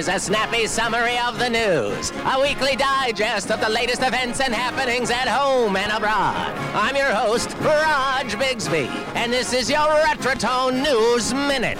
a snappy summary of the news, a weekly digest of the latest events and happenings at home and abroad. I'm your host, Raj Bigsby, and this is your Retrotone News Minute.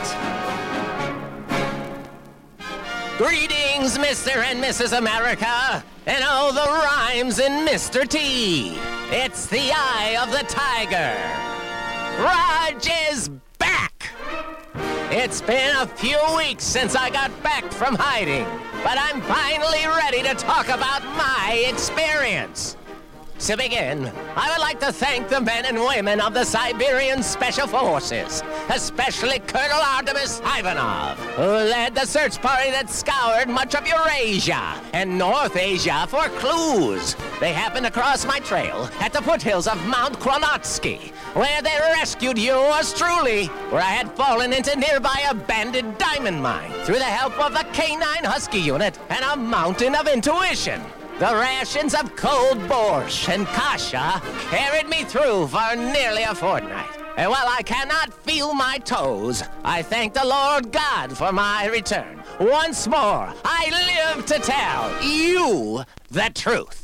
Greetings, Mr. and Mrs. America, and all the rhymes in Mr. T. It's the Eye of the Tiger. Raj is back! It's been a few weeks since I got back from hiding, but I'm finally ready to talk about my experience. To begin, I would like to thank the men and women of the Siberian Special Forces, especially Colonel Artemis Ivanov, who led the search party that scoured much of Eurasia and North Asia for clues. They happened across my trail at the foothills of Mount Kronotsky, where they rescued yours truly, where I had fallen into nearby abandoned diamond mine through the help of the K9 Husky unit and a mountain of intuition. The rations of cold borscht and kasha carried me through for nearly a fortnight. And while I cannot feel my toes, I thank the Lord God for my return. Once more, I live to tell you the truth.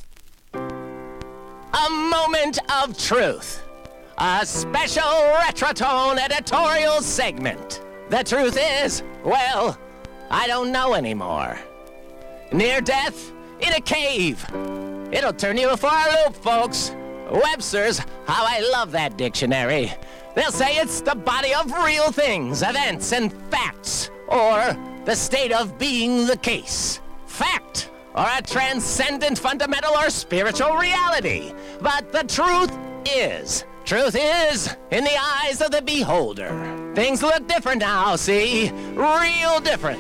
A moment of truth. A special Retrotone editorial segment. The truth is, well, I don't know anymore. Near death? In a cave. It'll turn you for a loop, folks. Webster's, how I love that dictionary. They'll say it's the body of real things, events, and facts, or the state of being the case. Fact, or a transcendent, fundamental, or spiritual reality. But the truth is in the eyes of the beholder. Things look different now, see? Real different.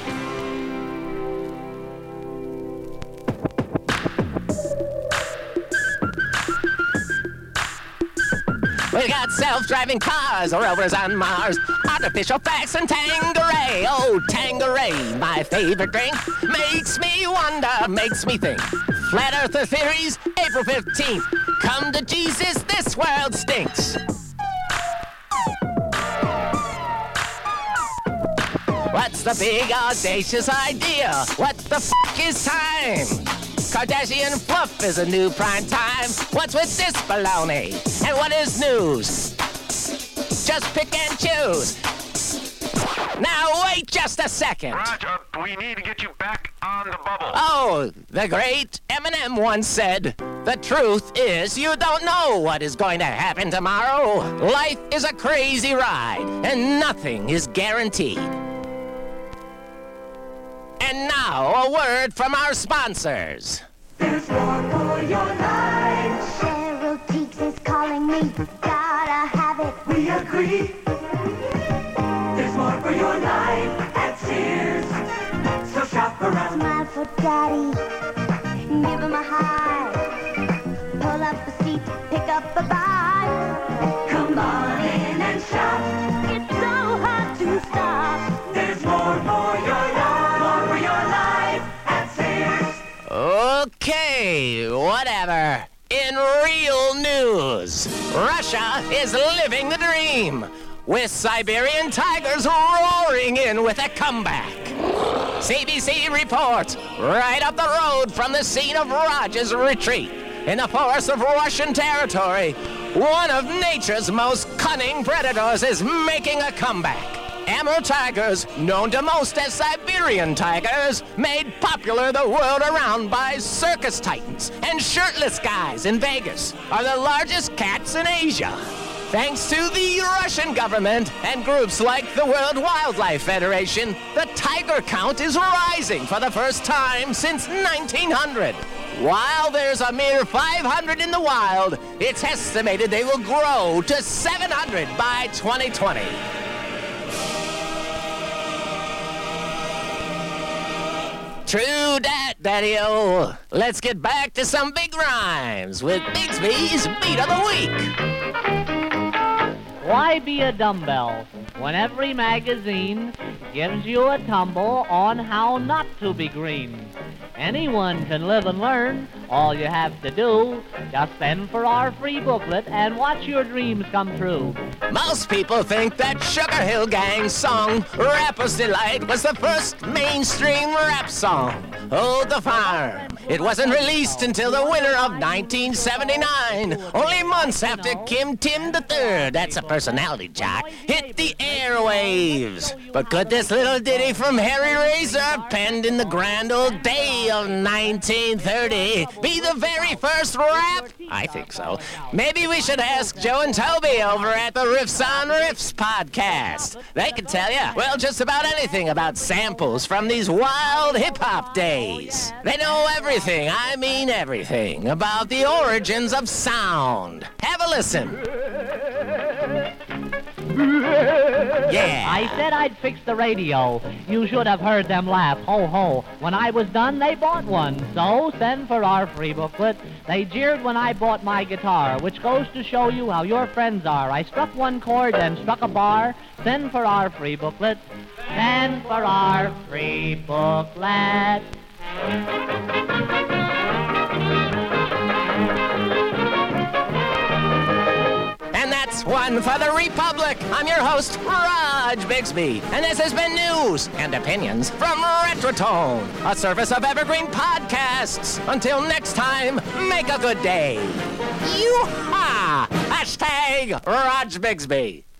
We got self-driving cars, rovers on Mars, artificial facts, and Tanqueray. Oh, Tanqueray, my favorite drink. Makes me wonder, makes me think. Flat Earther theories, April 15th. Come to Jesus, this world stinks. What's the big audacious idea? What the f*** is time? Kardashian fluff is a new prime time. What's with this baloney? And what is news? Just pick and choose. Now wait just a second. Roger, we need to get you back on the bubble. Oh, the great Eminem once said, the truth is you don't know what is going to happen tomorrow. Life is a crazy ride, and nothing is guaranteed. And now, a word from our sponsors. There's more for your life. Cheryl Teagues is calling me. Gotta have it. We agree. There's more for your life at Sears. So shop around. Smile for Daddy. Give him a high. Pull up a seat. Pick up a buy. Come on in and shop. It's so hard to stop. There's more for your life. Okay, whatever. In real news, Russia is living the dream, with Siberian tigers roaring in with a comeback. CBC reports right up the road from the scene of Raj's retreat in the forests of Russian territory, one of nature's most cunning predators is making a comeback. Amur tigers, known to most as Siberian tigers, made popular the world around by circus titans and shirtless guys in Vegas, are the largest cats in Asia. Thanks to the Russian government and groups like the World Wildlife Federation, the tiger count is rising for the first time since 1900. While there's a mere 500 in the wild, it's estimated they will grow to 700 by 2020. True dat, Daddy-O. Let's get back to some big rhymes with Bigsby's Beat of the Week. Why be a dumbbell when every magazine gives you a tumble on how not to be green? Anyone can live and learn All you have to do, just send for our free booklet and watch your dreams come true. Most people think that Sugar Hill Gang's song, Rapper's Delight, was the first mainstream rap song. Oh, the farm. It wasn't released until the winter of 1979, only months after Kim Tim III, that's a personality jock, hit the airwaves. But could this little ditty from Harry Razor, penned in the grand old day of 1930, be the very first rap? I think so. Maybe we should ask Joe and Toby over at the Riffs on Riffs podcast. They can tell you, well, just about anything about samples from these wild hip-hop days. They know everything, I mean everything, about the origins of sound. Have a listen. Yeah. I said I'd fix the radio. You should have heard them laugh. Ho, ho. When I was done, they bought one. So, send for our free booklet. They jeered when I bought my guitar, which goes to show you how your friends are. I struck one chord and struck a bar. Send for our free booklet. Send for our free booklet. And that's one for the Republic. I'm your host, Raj Bixby, and this has been news and opinions from Retrotone, a service of Evergreen Podcasts. Until next time, make a good day. Yoo-ha! Hashtag Raj Bixby.